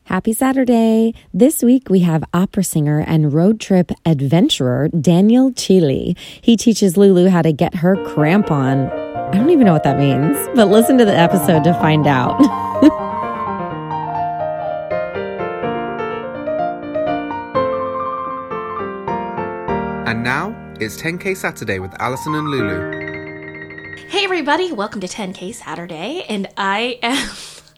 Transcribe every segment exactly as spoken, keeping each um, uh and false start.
Happy Saturday! This week we have opera singer and road trip adventurer Daniel Chili. He teaches Lulu how to get her crampon. I don't even know what that means, but listen to the episode to find out. And now it's ten K Saturday with Allison and Lulu. Hey everybody, welcome to ten K Saturday, and I am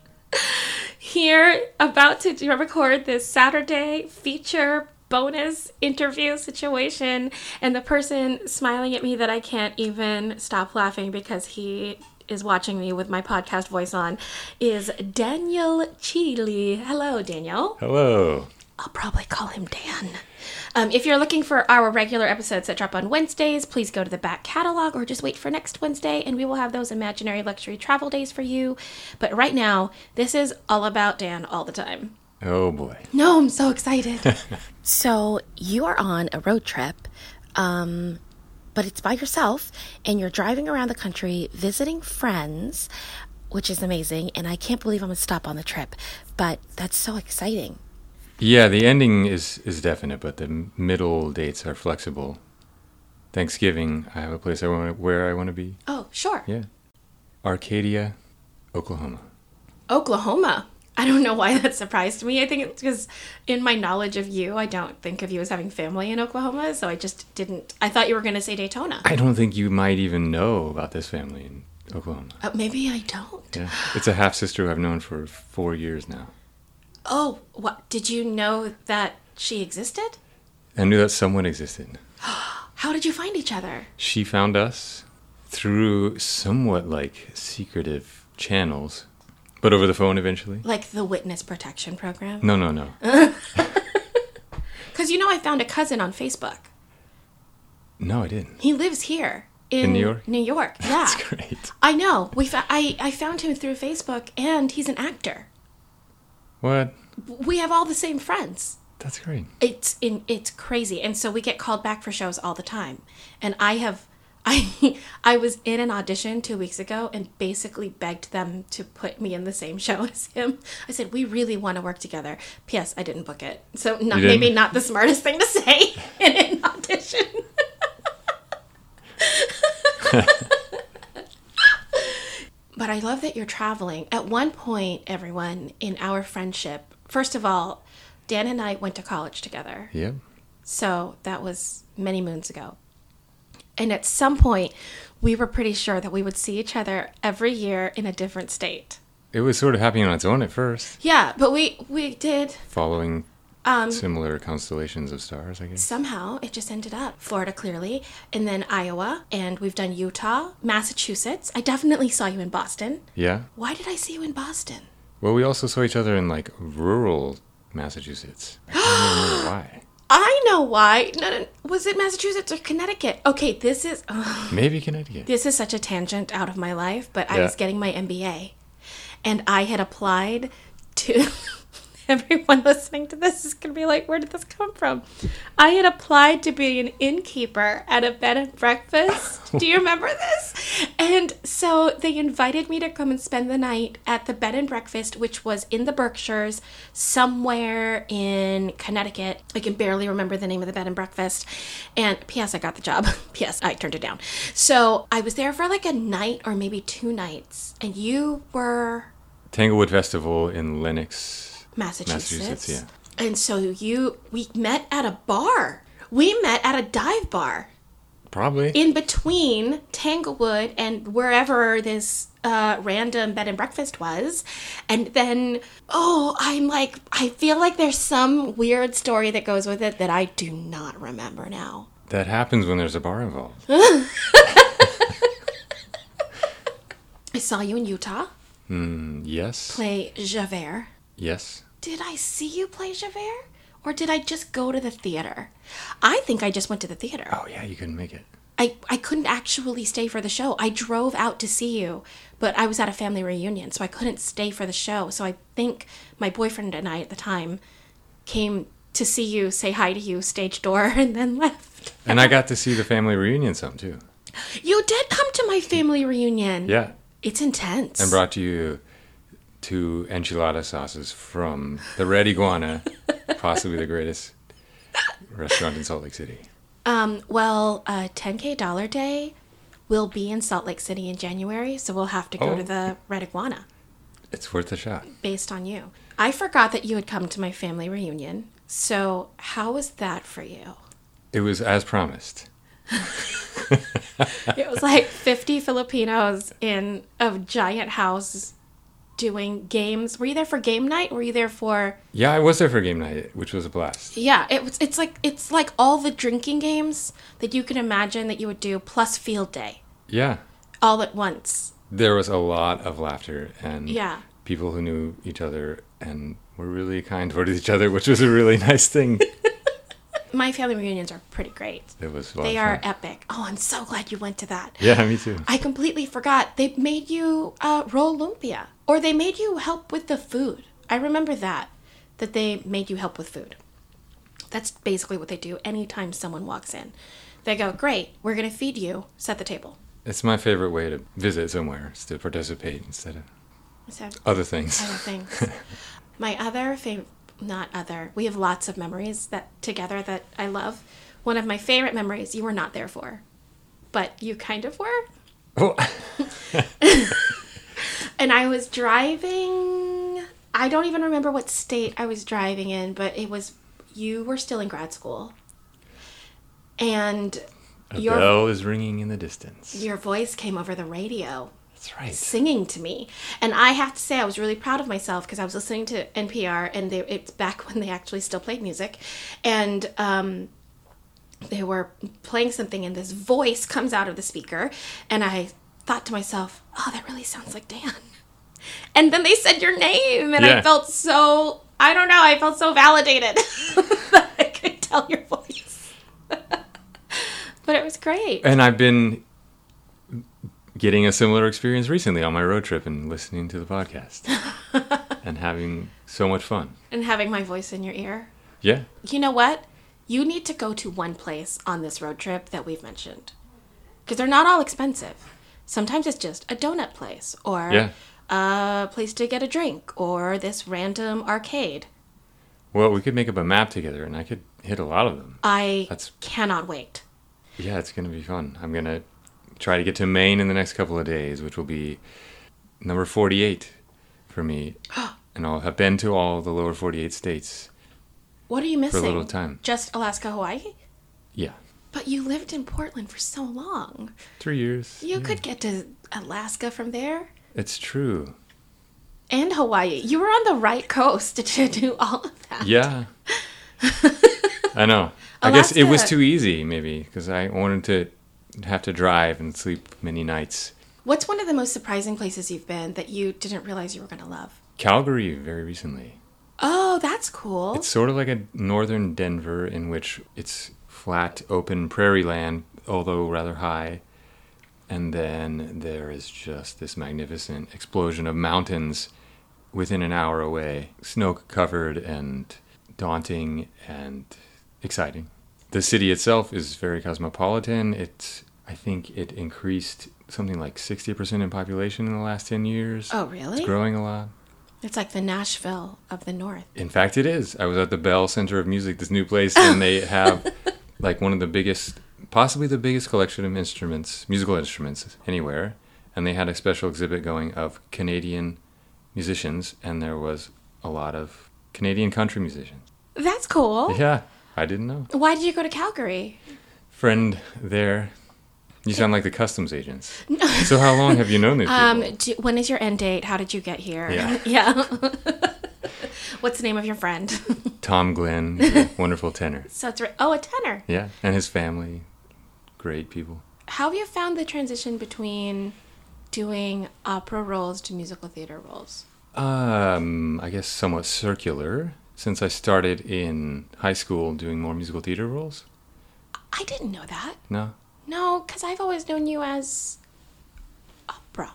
here about to record this Saturday feature bonus interview situation, and the person smiling at me that I can't even stop laughing because he is watching me with my podcast voice on is Daniel Chili. Hello, Daniel. Hello. I'll probably call him Dan. Um, if you're looking for our regular episodes that drop on Wednesdays, please go to the back catalog or just wait for next Wednesday and we will have those imaginary luxury travel days for you. But right now, this is all about Dan all the time. Oh boy. No, I'm so excited. So you are on a road trip, um, but it's by yourself and you're driving around the country visiting friends, which is amazing. And I can't believe I'm going to stop on the trip, but that's so exciting. Yeah, the ending is, is definite, but the middle dates are flexible. Thanksgiving, I have a place I want where I want to be. Oh, sure. Yeah. Arcadia, Oklahoma. Oklahoma. I don't know why that surprised me. I think it's because in my knowledge of you, I don't think of you as having family in Oklahoma, so I just didn't. I thought you were going to say Daytona. I don't think you might even know about this family in Oklahoma. Uh, maybe I don't. Yeah. It's a half-sister who I've known for four years now. Oh, what? Did you know that she existed? I knew that someone existed. How did you find each other? She found us through somewhat like secretive channels, but over the phone eventually. Like the witness protection program? No, no, no. Because you know I found a cousin on Facebook. No, I didn't. He lives here. In, In New York? New York, yeah. That's great. I know. We fa- I, I found him through Facebook, and he's an actor. What? We have all the same friends. That's great. It's in it's crazy. And so we get called back for shows all the time. And I have I I was in an audition two weeks ago and basically begged them to put me in the same show as him. I said, we really want to work together. P S I didn't book it. So not maybe not the smartest thing to say in an audition. But I love that you're traveling. At one point, everyone, in our friendship, first of all, Dan and I went to college together. Yep. So that was many moons ago. And at some point, we were pretty sure that we would see each other every year in a different state. It was sort of happening on its own at first. Yeah, but we, we did... Following um, similar constellations of stars, I guess. Somehow, it just ended up. Florida, clearly, and then Iowa, and we've done Utah, Massachusetts. I definitely saw you in Boston. Yeah? Why did I see you in Boston? Well, we also saw each other in, like, rural Massachusetts. I don't remember why. I know why. No, no, was it Massachusetts or Connecticut? Okay, this is... Uh, Maybe Connecticut. This is such a tangent out of my life, but I yeah. was getting my M B A. And I had applied to... Everyone listening to this is going to be like, where did this come from? I had applied to be an innkeeper at a bed and breakfast. Do you remember this? And so they invited me to come and spend the night at the bed and breakfast, which was in the Berkshires, somewhere in Connecticut. I can barely remember the name of the bed and breakfast. And P S I got the job. P S I turned it down. So I was there for like a night or maybe two nights. And you were... Tanglewood Festival in Lenox, Massachusetts. Massachusetts, yeah. And so you, we met at a bar. We met at a dive bar. Probably. In between Tanglewood and wherever this uh, random bed and breakfast was. And then, oh, I'm like, I feel like there's some weird story that goes with it that I do not remember now. That happens when there's a bar involved. I saw you in Utah. Mm, yes. Play Javert. Yes. Did I see you play Javert? Or did I just go to the theater? I think I just went to the theater. Oh, yeah, you couldn't make it. I, I couldn't actually stay for the show. I drove out to see you, but I was at a family reunion, so I couldn't stay for the show. So I think my boyfriend and I at the time came to see you, say hi to you, stage door, and then left. And I got to see the family reunion some, too. You did come to my family reunion. Yeah. It's intense. And brought you two enchilada sauces from the Red Iguana, possibly the greatest restaurant in Salt Lake City. Um, well, uh, ten K Dollar Day will be in Salt Lake City in January, so we'll have to go Oh. to the Red Iguana It's worth a shot. based on you. I forgot that you had come to my family reunion. So how was that for you? It was as promised. It was like fifty Filipinos in a giant house doing games. Were you there for game night? Were you there for... Yeah, I was there for game night, which was a blast. Yeah, it was. It's like it's like all the drinking games that you can imagine that you would do, plus field day, Yeah. all at once. There was a lot of laughter and Yeah. people who knew each other and were really kind towards each other, which was a really nice thing. My family reunions are pretty great. It was a lot They of are fun. epic. Oh, I'm so glad you went to that. Yeah, me too. I completely forgot. They made you uh, roll lumpia, or they made you help with the food. I remember that, that they made you help with food. That's basically what they do anytime someone walks in. They go, great, we're going to feed you, set the table. It's my favorite way to visit somewhere, is to participate instead of So, other things. other things. My other favorite, not other, we have lots of memories that together that I love. One of my favorite memories you were not there for, but you kind of were. Oh, And I was driving, I don't even remember what state I was driving in, but it was, you were still in grad school. And a your bell is ringing in the distance. your voice came over the radio That's right. singing to me. And I have to say I was really proud of myself because I was listening to N P R, and they, it's back when they actually still played music. And um, they were playing something, and this voice comes out of the speaker, and I thought to myself, oh, that really sounds like Dan. And then they said your name, and Yeah. I felt so, I don't know, I felt so validated that I could tell your voice. But it was great. And I've been getting a similar experience recently on my road trip and listening to the podcast and having so much fun. And having my voice in your ear. Yeah. You know what? You need to go to one place on this road trip that we've mentioned. Because they're not all expensive. Sometimes it's just a donut place, or Yeah. a place to get a drink, or this random arcade. Well, we could make up a map together and I could hit a lot of them. I That's- cannot wait. Yeah, it's going to be fun. I'm going to try to get to Maine in the next couple of days, which will be number forty-eight for me. And I'll have been to all the lower forty-eight states. What are you missing? little time. Just Alaska, Hawaii? Yeah. But you lived in Portland for so long. Three years. You yeah. could get to Alaska from there. It's true. And Hawaii. You were on the right coast to do all of that. Yeah. I know. I guess it was Alaska- too easy, maybe, because I wanted to have to drive and sleep many nights. What's one of the most surprising places you've been that you didn't realize you were going to love? Calgary, very recently. Oh, that's cool. It's sort of like a northern Denver in which it's flat, open prairie land, although rather high. And then there is just this magnificent explosion of mountains within an hour away. Snow-covered and daunting and exciting. The city itself is very cosmopolitan. It's, I think it increased something like sixty percent in population in the last ten years. Oh, really? It's growing a lot. It's like the Nashville of the North. In fact, it is. I was at the Bell Center of Music, this new place, and they have like one of the biggest, possibly the biggest collection of instruments, musical instruments anywhere. And they had a special exhibit going of Canadian musicians, and there was a lot of Canadian country musicians. That's cool. Yeah, I didn't know. Why did you go to Calgary? Friend there. You sound like the customs agents. So how long have you known these people? Um, do, when is your end date? How did you get here? Yeah. Yeah. What's the name of your friend? Tom Glenn, the wonderful tenor. So it's re- oh, a tenor. Yeah, and his family, great people. How have you found the transition between doing opera roles to musical theater roles? Um, I guess somewhat circular, since I started in high school doing more musical theater roles. I didn't know that. No? No, because I've always known you as opera.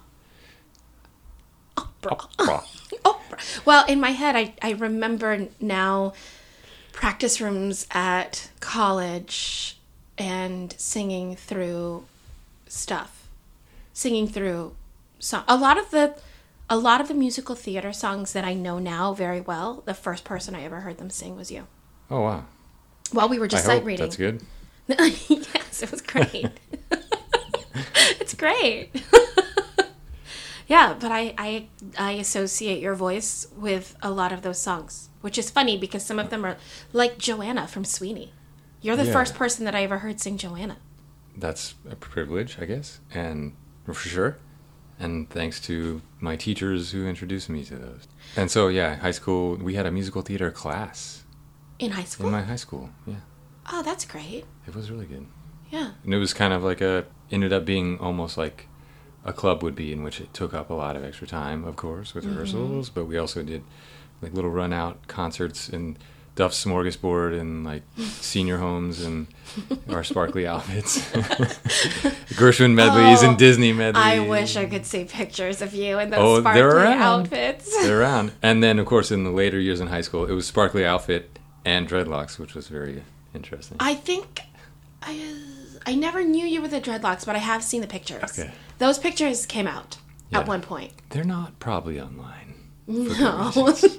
Opera. Opera. Opera. Well, in my head, I, I remember now practice rooms at college and singing through stuff. Singing through song. A lot of the a lot of the musical theater songs that I know now very well, the first person I ever heard them sing was you. Oh, wow. While we were just I sight hope reading. that's good. Yes, it was great. It's great. Yeah, but I, I I associate your voice with a lot of those songs, which is funny because some of them are like Joanna from Sweeney. You're the Yeah. first person that I ever heard sing Joanna. That's a privilege, I guess, and for sure. And thanks to my teachers who introduced me to those. And so, yeah, high school, we had a musical theater class In high school? in my high school. Yeah, Oh, that's great. it was really good. Yeah. And it was kind of like a, ended up being almost like a club would be, in which it took up a lot of extra time, of course, with rehearsals, but we also did like little run out concerts in Duff's Smorgasbord and like senior homes and our sparkly outfits. Gershwin medleys Oh, and Disney medleys. I wish I could see pictures of you in those Oh, sparkly they're around. outfits. They're around. And then, of course, in the later years in high school, it was sparkly outfit and dreadlocks, which was very interesting. I think I uh, I never knew you with the dreadlocks, but I have seen the pictures. Okay. Those pictures came out Yeah. at one point. They're not probably online. for good No. reasons.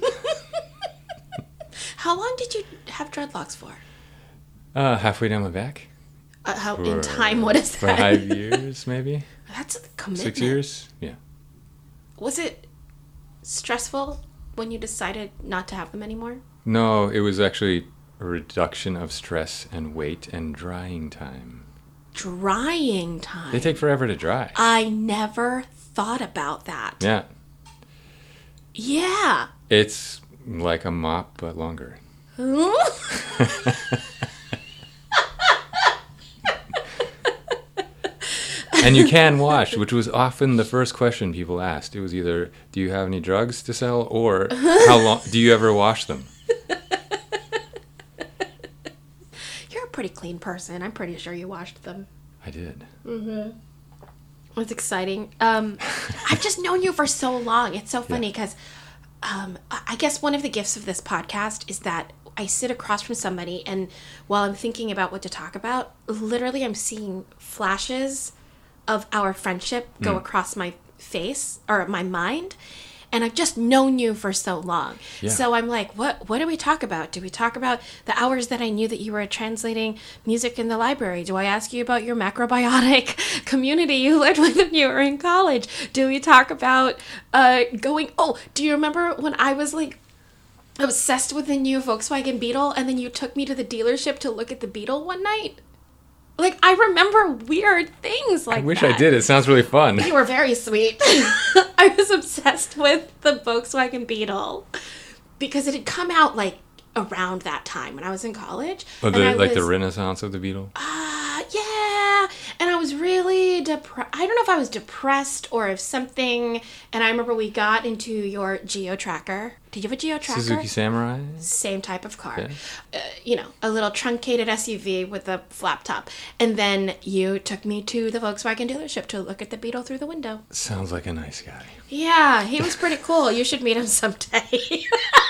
How long did you have dreadlocks for? Uh, halfway down my back. Uh, how For in time? What is that? Five years, maybe? That's a commitment. Six years? Yeah. Was it stressful when you decided not to have them anymore? No, it was actually a reduction of stress and weight and drying time. Drying time. They take forever to dry. I never thought about that. Yeah. Yeah. It's like a mop, but longer. And you can wash, which was often the first question people asked. It was either, do you have any drugs to sell, or how long do you ever wash them? You're a pretty clean person. I'm pretty sure you washed them. I did. It's exciting. Um, I've just known you for so long. It's so funny because um, I I guess one of the gifts of this podcast is that I sit across from somebody, and while I'm thinking about what to talk about, literally I'm seeing flashes of our friendship go across my face or my mind. And I've just known you for so long. Yeah. So I'm like, what what do we talk about? Do we talk about the hours that I knew that you were translating music in the library? Do I ask you about your macrobiotic community you lived with when you were in college? Do we talk about uh, going, oh, do you remember when I was like obsessed with the new Volkswagen Beetle and then you took me to the dealership to look at the Beetle one night? Like, I remember weird things like I wish that. I did. It sounds really fun. You were very sweet. I was obsessed with the Volkswagen Beetle because it had come out like around that time when I was in college. Oh, And the, I like the was- renaissance of the Beetle? Uh, yeah. And I was really depressed. I don't know if I was depressed or if something. And I remember we got into your Geo Tracker. Did you have a Geo Tracker? Suzuki Samurai? Same type of car. Okay. Uh, you know, a little truncated S U V with a flap top. And then you took me to the Volkswagen dealership to look at the Beetle through the window. Sounds like a nice guy. Yeah, he was pretty cool. You should meet him someday.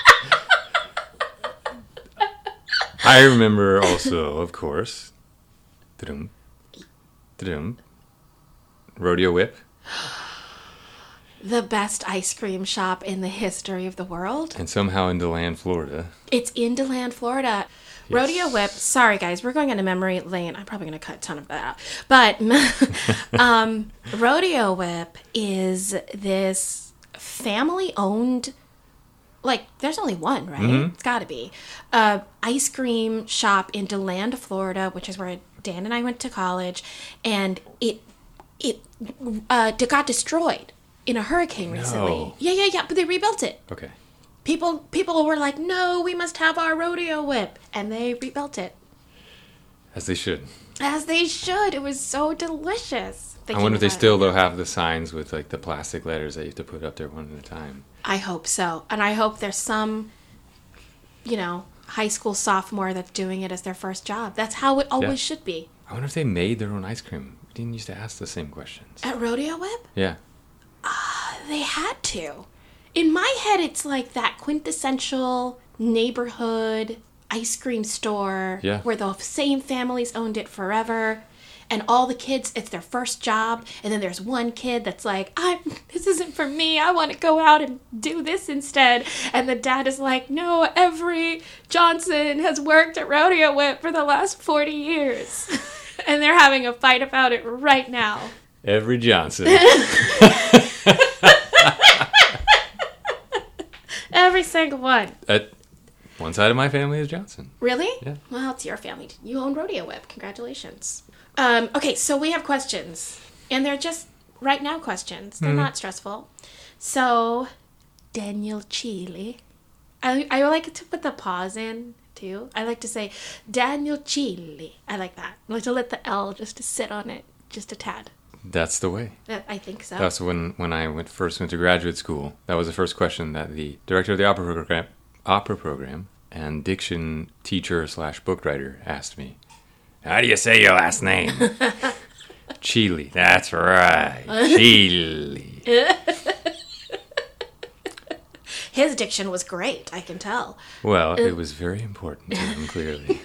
I remember also, of course, da-dum, da-dum, Rodeo Whip. The best ice cream shop in the history of the world. And somehow in DeLand, Florida. It's in DeLand, Florida. Yes. Rodeo Whip. Sorry, guys, we're going on a memory lane. I'm probably going to cut a ton of that out. But um, Rodeo Whip is this family-owned, like, there's only one, right? Mm-hmm. It's got to be. Uh, ice cream shop in DeLand, Florida, which is where Dan and I went to college. And it it uh, got destroyed in a hurricane recently. No. Yeah, yeah, yeah. But they rebuilt it. Okay. People people were like, no, we must have our Rodeo Whip. And they rebuilt it. As they should. As they should. It was so delicious. I Thinking wonder if they about it. still, though, have the signs with, like, the plastic letters that you have to put up there one at a time. I hope so. And I hope there's some, you know, high school sophomore that's doing it as their first job. That's how it always Yeah. should be. I wonder if they made their own ice cream. We didn't used to ask the same questions. At Rodeo Whip, Yeah. they had to. In my head, it's like that quintessential neighborhood ice cream store Yeah. where the same families owned it forever. and all the kids, it's their first job, and then there's one kid that's like, I'm, this isn't for me, I want to go out and do this instead. And the dad is like, no, every Johnson has worked at Rodeo Whip for the last forty years. And they're having a fight about it right now. Every Johnson. Every single one. At one side of my family is Johnson. Really? Yeah. Well, it's your family. You own Rodeo Whip. Congratulations. Um, okay, so we have questions. And they're just right now questions. They're mm. not stressful. So, Daniel Chile. I, I like to put the pause in, too. I like to say, Daniel Chile. I like that. I like to let the L just to sit on it just a tad. That's the way. That, I think so. That's when, when I went, first went to graduate school. That was the first question that the director of the opera program, opera program and diction teacher slash book writer asked me. How do you say your last name? Chile. That's right. Chile. His diction was great, I can tell. Well, it was very important to him, clearly.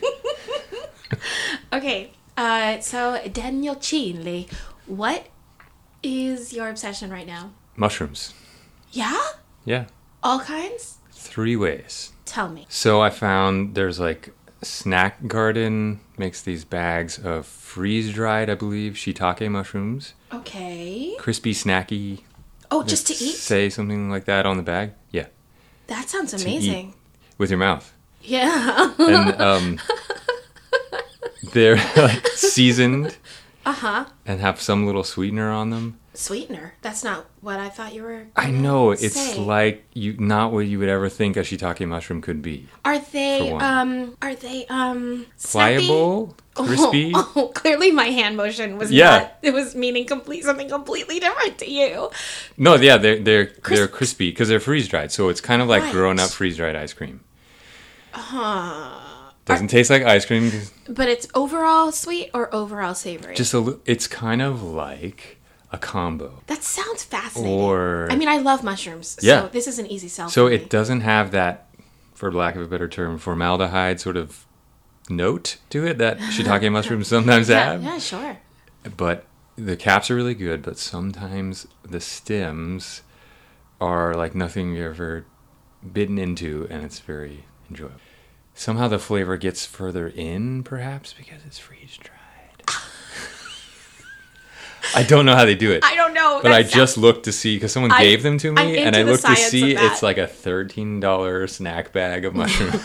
Okay, uh, so Daniel Chile, what is your obsession right now? Mushrooms. Yeah? Yeah. All kinds? Three ways. Tell me. So I found there's like Snack Garden makes these bags of freeze-dried, I believe, shiitake mushrooms. Okay. Crispy, snacky. Oh, just to eat? Say something like that on the bag. Yeah. That sounds amazing. To eat with your mouth. Yeah. And um, they're like seasoned. Uh-huh. And have some little sweetener on them. Sweetener? That's not what I thought you were I know. say. It's like you not what you would ever think a shiitake mushroom could be. Are they, um, are they, um, pliable? Crispy? Oh, oh, clearly my hand motion was yeah. not, it was meaning complete, something completely different to you. No, yeah, they're, they're, Crisp- they're crispy because they're freeze-dried. So it's kind of like right. grown-up freeze-dried ice cream. Huh. Doesn't taste like ice cream. But it's overall sweet or overall savory? Just a li- it's kind of like a combo. That sounds fascinating. Or I mean, I love mushrooms. Yeah. So this is an easy sell So for it me. doesn't have that, for lack of a better term, formaldehyde sort of note to it that shiitake mushrooms sometimes yeah, have. Yeah, sure. But the caps are really good, but sometimes the stems are like nothing you've ever bitten into, and it's very enjoyable. Somehow the flavor gets further in, perhaps, because it's freeze-dried. I don't know how they do it. I don't know. But I sounds... just looked to see, because someone I, gave them to me, and I looked to see it's like a thirteen dollars snack bag of mushrooms.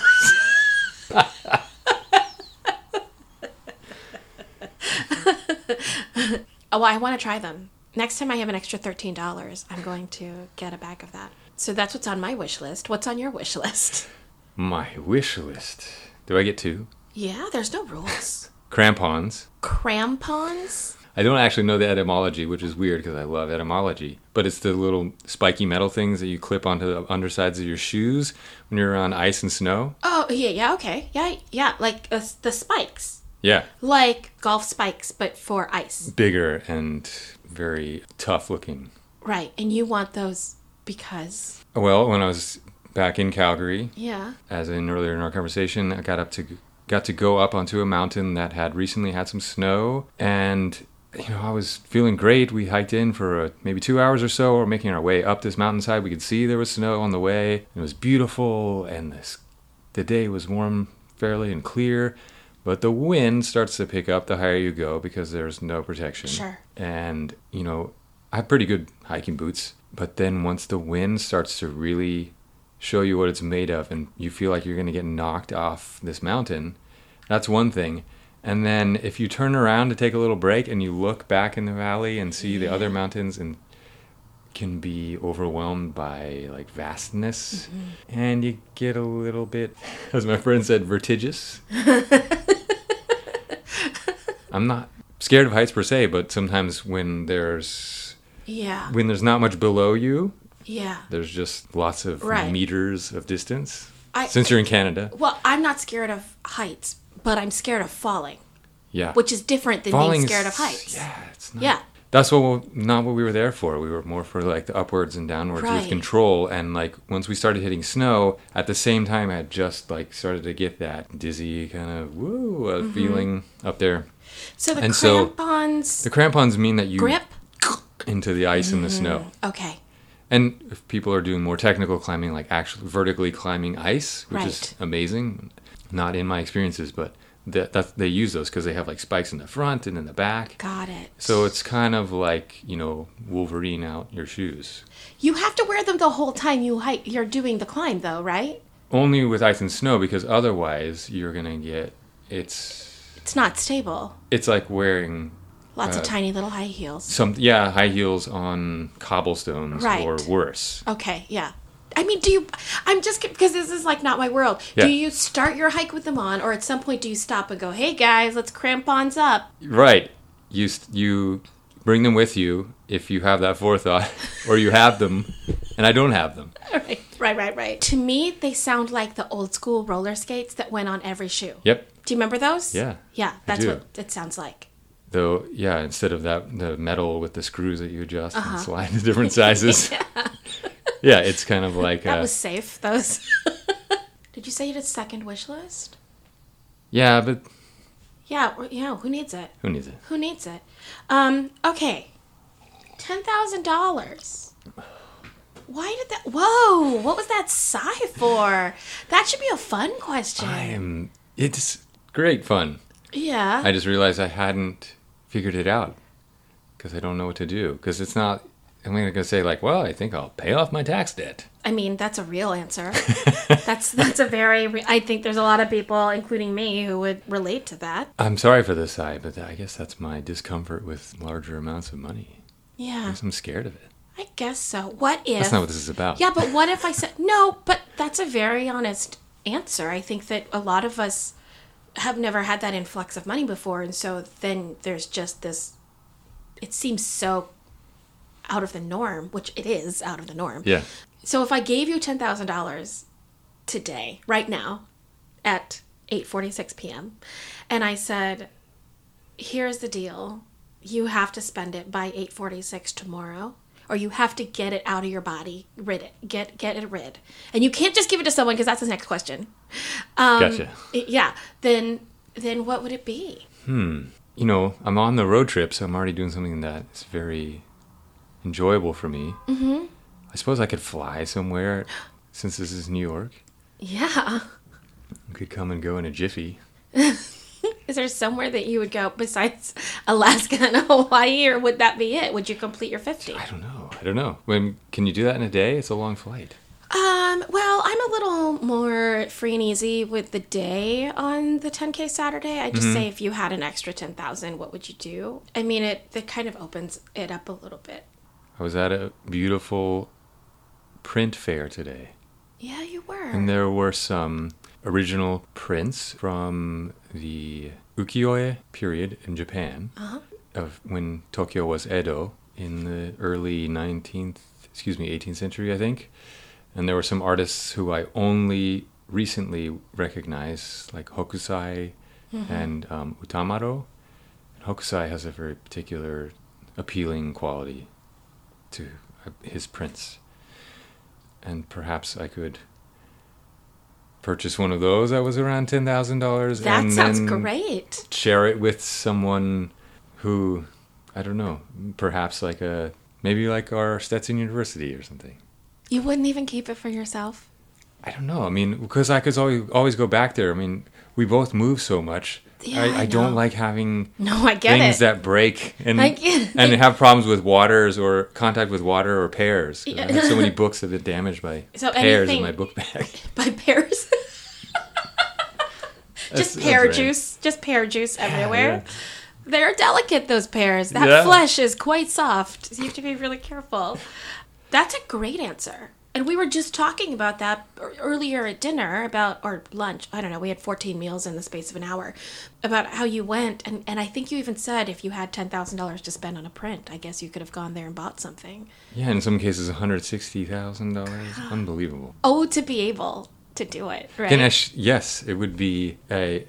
Oh, well, I want to try them. Next time I have an extra thirteen dollars, I'm going to get a bag of that. So that's what's on my wish list. What's on your wish list? My wish list. Do I get two? Yeah, there's no rules. Crampons. Crampons? I don't actually know the etymology, which is weird because I love etymology. But it's the little spiky metal things that you clip onto the undersides of your shoes when you're on ice and snow. Oh, yeah, yeah, okay. Yeah, yeah, like uh, the spikes. Yeah. Like golf spikes, but for ice. Bigger and very tough looking. Right, and you want those because? Well, when I was back in Calgary, yeah, as in earlier in our conversation, I got up to got to go up onto a mountain that had recently had some snow, and you know I was feeling great. We hiked in for uh, maybe two hours or so. We're making our way up this mountainside. We could see there was snow on the way. It was beautiful, and this the day was warm, fairly and clear. But the wind starts to pick up the higher you go because there's no protection. Sure. And, you know, I have pretty good hiking boots. But then once the wind starts to really show you what it's made of and you feel like you're going to get knocked off this mountain, that's one thing. And then if you turn around to take a little break and you look back in the valley and see yeah. the other mountains and can be overwhelmed by like vastness mm-hmm. and you get a little bit, as my friend said, vertigious. I'm not scared of heights per se, but sometimes when there's yeah when there's not much below you, yeah there's just lots of right. meters of distance. I, Since you're in Canada. Well, I'm not scared of heights, but I'm scared of falling. Yeah. Which is different than Falling being scared is, of heights. Yeah, it's not. Yeah. that's what we, not what we were there for. We were more for like the upwards and downwards Right. with control. And like once we started hitting snow, at the same time, I had just like started to get that dizzy kind of woo uh, Mm-hmm. feeling up there. So the And so- crampons The crampons mean that you grip. into the ice and the snow. Okay. And if people are doing more technical climbing, like actually vertically climbing ice, which is Right. amazing, not in my experiences, but that, that they use those because they have like spikes in the front and in the back. Got it. So it's kind of like, you know, Wolverine out your shoes. You have to wear them the whole time you hike. You're doing the climb, though, right? Only with ice and snow, because otherwise you're gonna get it's It's not stable. it's like wearing Lots Uh, of tiny little high heels. some yeah high heels on cobblestones Right. or worse. Okay, yeah. I mean, do you? I'm just because this is like not my world. Yeah. Do you start your hike with them on, or at some point do you stop and go, "Hey guys, let's crampons up"? Right. You s- you bring them with you if you have that forethought, or you have them, and I don't have them. Right, right, right, right. To me, they sound like the old school roller skates that went on every shoe. Yep. Do you remember those? Yeah, Yeah, I that's do. what it sounds like. Though, yeah, instead of that, the metal with the screws that you adjust Uh-huh. and slide to different sizes. Yeah, it's kind of like That uh, was safe. Those. Did you say you had a second wish list? yeah, but Yeah, well, yeah. Who needs it? who needs it? Who needs it? Um. Okay. Ten thousand dollars. Why did that? Whoa! What was that sigh for? That should be a fun question. I am. It's great fun. Yeah. I just realized I hadn't figured it out because I don't know what to do. Because it's not. I'm not gonna say like, well, I think I'll pay off my tax debt. I mean, that's a real answer. that's that's a very. Re- I think there's a lot of people, including me, who would relate to that. I'm sorry for this side, but I guess that's my discomfort with larger amounts of money. Yeah. I'm scared of it. I guess so. What if? That's not what this is about. Yeah, but what if I said no? But that's a very honest answer. I think that a lot of us have never had that influx of money before, and so then there's just this. It seems so out of the norm, which it is out of the norm. Yeah. So if I gave you ten thousand dollars today, right now, at eight forty-six p.m., and I said, "Here's the deal: you have to spend it by eight forty-six tomorrow." Or you have to get it out of your body, rid it, get get it rid, and you can't just give it to someone because that's the next question. Um, Gotcha. it- yeah. Then then what would it be? You know, I'm on the road trip, so I'm already doing something that is very enjoyable for me. Mm-hmm. I suppose I could fly somewhere, since this is New York. Yeah. I could come and go in a jiffy. Is there somewhere that you would go besides Alaska and Hawaii, or would that be it? Would you complete your fifty? I don't know. I don't know. When can you do that in a day? It's a long flight. Um, well, I'm a little more free and easy with the day on the ten K Saturday. I just say if you had an extra ten thousand, what would you do? I mean, it, it kind of opens it up a little bit. I was at a beautiful print fair today, Yeah, you were. and there were some original prints from the ukiyo-e period in Japan, Uh-huh. of when Tokyo was Edo in the early nineteenth, excuse me, eighteenth century, I think. And there were some artists who I only recently recognized, like Hokusai and um, Utamaro. And Hokusai has a very particular appealing quality to uh, his prints. And perhaps I could purchase one of those that was around ten thousand dollars. That and sounds then great. share it with someone who, I don't know, perhaps like a, maybe like our Stetson University or something. You wouldn't even keep it for yourself? I don't know. I mean, because I could always, always go back there. I mean, we both move so much. Yeah, I, I I don't know. like having No, I get things it. that break and I get and it. have problems with waters or contact with water or pears. 'Cause Yeah. I have so many books that have been damaged by So pears anything- in my book bag. By pears? That's- Just pear that's right. juice. Just pear juice Yeah, everywhere. yeah. They're delicate, those pears. That Yeah. flesh is quite soft. So you have to be really careful. That's a great answer. And we were just talking about that ear- earlier at dinner, about, or lunch, I don't know, we had fourteen meals in the space of an hour, about how you went. And, and I think you even said if you had ten thousand dollars to spend on a print, I guess you could have gone there and bought something. Yeah, in some cases, one hundred sixty thousand dollars. Unbelievable. Oh, to be able to do it, right? Ganesh, yes, it would be a,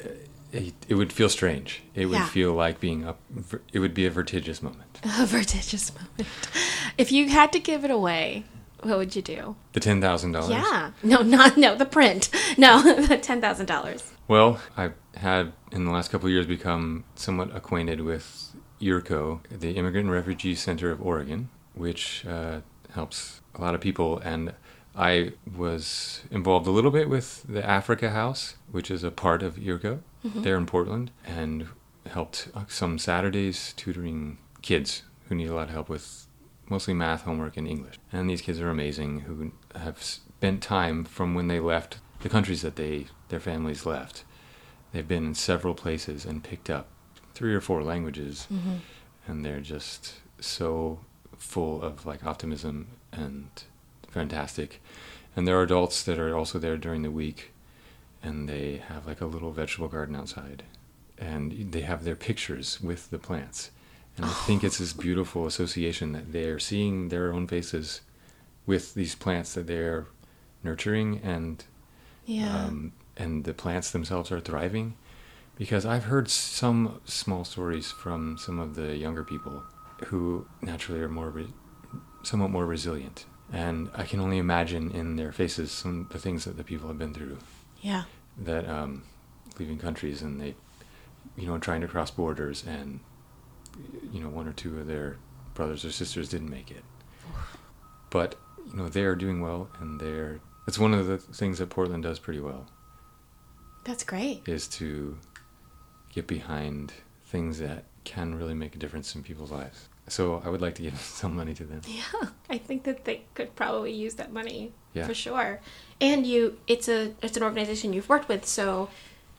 it, it would feel strange. It would Yeah. feel like being up. It would be a vertigious moment. A vertigious moment. If you had to give it away, what would you do? The ten thousand dollars. Yeah. No, not no, the print. No, the ten thousand dollars. Well, I've had in the last couple of years become somewhat acquainted with I R C O, the Immigrant and Refugee Center of Oregon, which uh, helps a lot of people. And I was involved a little bit with the Africa House, which is a part of I R C O mm-hmm. there in Portland, and helped some Saturdays tutoring kids who need a lot of help with mostly math, homework, and English. And these kids are amazing, who have spent time from when they left the countries that they their families left. They've been in several places and picked up three or four languages, mm-hmm. and they're just so full of like optimism and fantastic. And there are adults that are also there during the week, and they have like a little vegetable garden outside, and they have their pictures with the plants. And I think it's this beautiful association that they're seeing their own faces with these plants that they're nurturing, and Yeah. um, and the plants themselves are thriving. Because I've heard some small stories from some of the younger people who naturally are more, re- somewhat more resilient. And I can only imagine in their faces some of the things that the people have been through. Yeah. That um, leaving countries and they, you know, trying to cross borders, and you know, one or two of their brothers or sisters didn't make it. But you know, they're doing well, and they're. It's one of the things that Portland does pretty well. That's great. Is to get behind things that can really make a difference in people's lives. So I would like to give some money to them. Yeah, I think that they could probably use that money Yeah. for sure. And you, it's a it's an organization you've worked with, so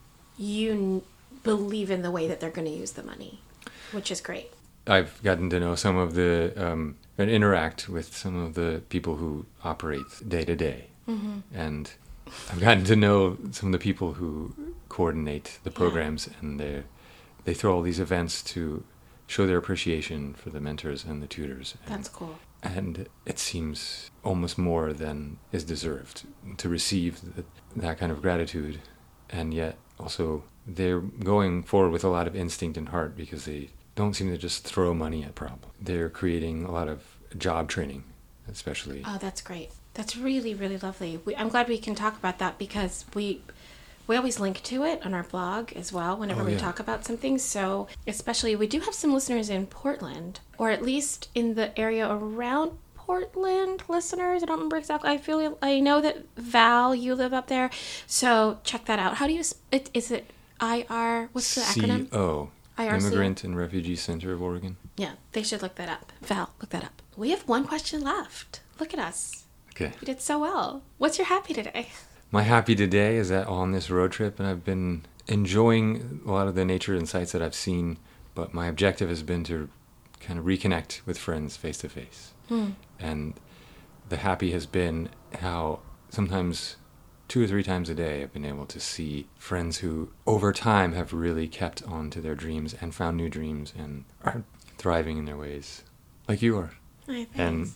you n- believe in the way that they're going to use the money, which is great. I've gotten to know some of the, um, and interact with some of the people who operate day to day. Mm-hmm. And I've gotten to know some of the people who coordinate the programs, yeah. and they they throw all these events to show their appreciation for the mentors and the tutors. And, That's cool. And it seems almost more than is deserved to receive the, that kind of gratitude. And yet also they're going forward with a lot of instinct and heart, because they don't seem to just throw money at problems. They're creating a lot of job training, especially. Oh, that's great. That's really, really lovely. We, I'm glad we can talk about that, because we we always link to it on our blog as well whenever Oh, we yeah. talk about something. So especially, we do have some listeners in Portland, or at least in the area around Portland, listeners. I don't remember exactly. I feel I know that Val, you live up there. So check that out. How do you, sp- it, is it I R, what's the acronym? C O, I R C O? Immigrant and Refugee Center of Oregon. Yeah, they should look that up. Val, look that up. We have one question left. Look at us. Okay. You did so well. What's your happy today? My happy today is that on this road trip, and I've been enjoying a lot of the nature and sights that I've seen, but my objective has been to kind of reconnect with friends face to face. And the happy has been how sometimes two or three times a day I've been able to see friends who over time have really kept on to their dreams and found new dreams and are thriving in their ways, like you are. Hi, thanks. And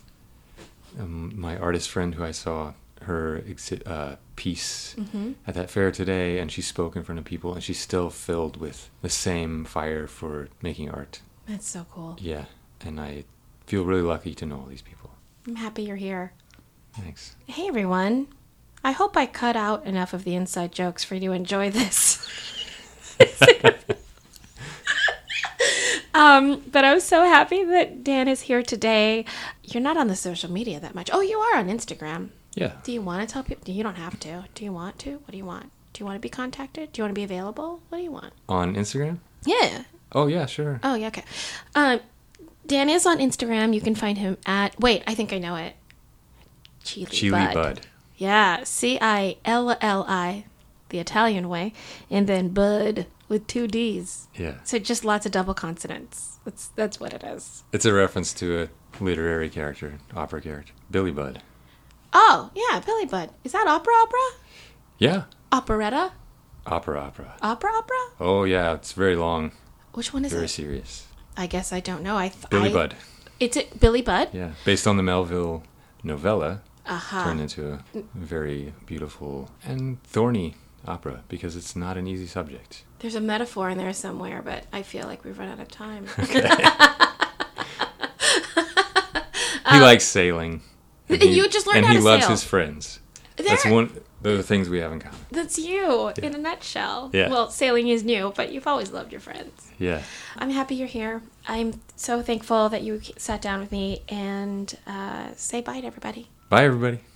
um, my artist friend who I saw her exi- uh, piece Mm-hmm. at that fair today, and she spoke in front of people, and she's still filled with the same fire for making art. That's so cool. Yeah, and I feel really lucky to know all these people. I'm happy you're here. Thanks. Hey, everyone. I hope I cut out enough of the inside jokes for you to enjoy this. um, but I was so happy that Dan is here today. You're not on the social media that much. Oh, you are on Instagram. Yeah. Do you want to tell people? You don't have to. Do you want to? What do you want? Do you want to be contacted? Do you want to be available? What do you want? On Instagram? Yeah. Oh, yeah, sure. Oh, yeah, okay. Um, Dan is on Instagram. You can find him at... Wait, I think I know it. Chili, Chili Bud. Bud. Yeah, C I L L I, the Italian way, and then Bud with two D's. Yeah. So just lots of double consonants. That's that's what it is. It's a reference to a literary character, opera character, Billy Budd. Oh, yeah, Billy Bud. Is that opera opera? Yeah. Operetta? Opera, opera. Opera opera? Oh, yeah, it's very long, Which one is very it? serious. I guess I don't know. I th- Billy I, Budd. It's it Billy Bud? Yeah, based on the Melville novella, Uh-huh. turned into a very beautiful and thorny opera because it's not an easy subject. There's a metaphor in there somewhere, but I feel like we've run out of time. He likes sailing. and he- You just learned and how he to loves sail. his friends. There- That's one. Those are things we have in common. That's you in a nutshell. Yeah. Well, sailing is new, but you've always loved your friends. Yeah. I'm happy you're here. I'm so thankful that you sat down with me and uh, say bye to everybody. Bye, everybody.